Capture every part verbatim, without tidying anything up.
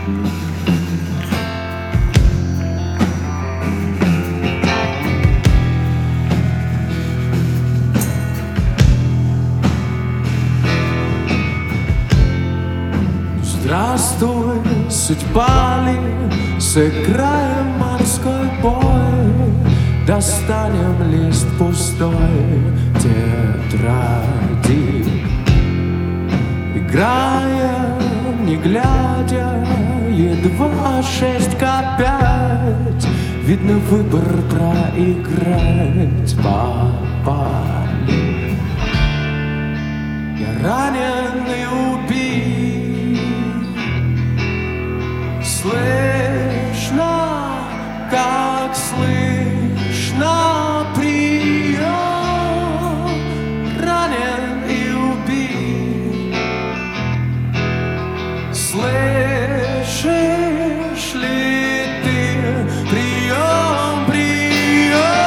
Здравствуй, судьба ли, сыграем морской бой, достанем лист пустой тетради, играем, не глядя, едва шесть ка пять, видно, выбор проиграть попали. Я ранен и убит, слышно, как слышно прием, ранен и убит. Слышишь ли ты прием, прием?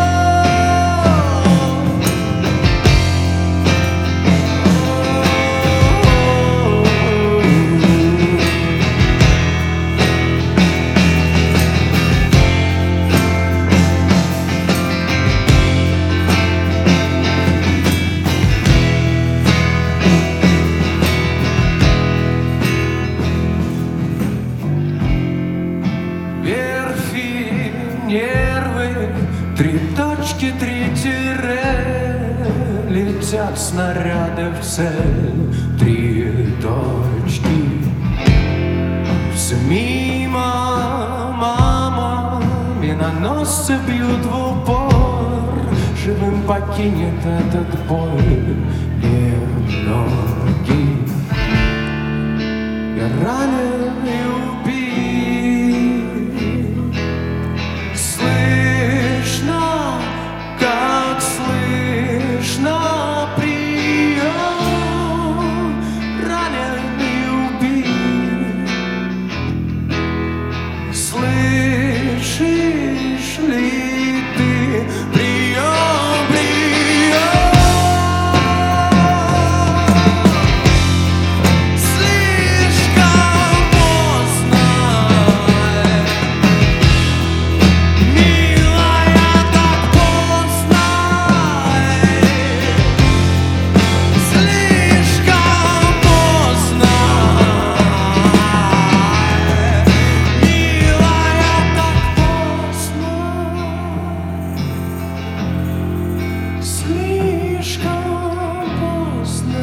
Нервы, три точки, три тире, летят снаряды в цель, три точки. Все мимо, мама, миноносцы бьют в упор, живым покинет этот бой немногие. Я ранен и убит, слышно, как слышно прием, ранен и убит. Слышишь ли ты прием, прием? Слишком поздно, милая, так поздно. Слишком поздно, милая, так поздно. Слишком поздно,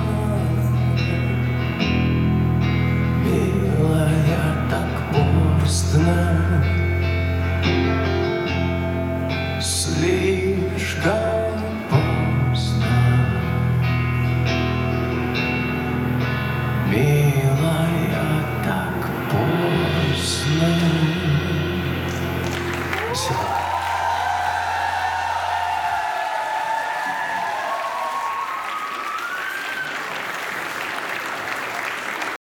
милая, так поздно. Слишком поздно, милая, так поздно. Спасибо.